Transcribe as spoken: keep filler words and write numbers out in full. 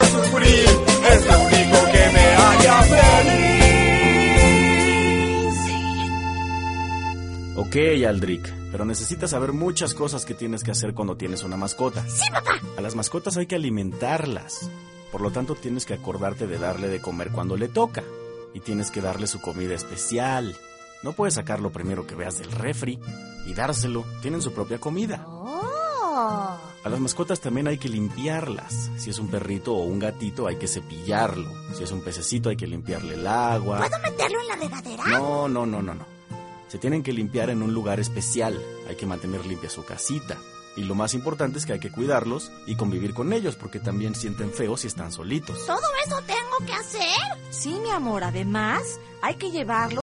sufrir, es lo único que me haría feliz. Ok, Aldrich, pero necesitas saber muchas cosas que tienes que hacer cuando tienes una mascota. ¡Sí, papá! A las mascotas hay que alimentarlas. Por lo tanto, tienes que acordarte de darle de comer cuando le toca. Y tienes que darle su comida especial. No puedes sacar lo primero que veas del refri y dárselo. Tienen su propia comida. ¡Oh! A las mascotas también hay que limpiarlas. Si es un perrito o un gatito, hay que cepillarlo. Si es un pececito, hay que limpiarle el agua. ¿Puedo meterlo en la regadera? No, no, no, no, no. Se tienen que limpiar en un lugar especial. Hay que mantener limpia su casita. Y lo más importante es que hay que cuidarlos y convivir con ellos, porque también sienten feo si están solitos. ¿Todo eso tengo que hacer? Sí, mi amor, además hay que llevarlo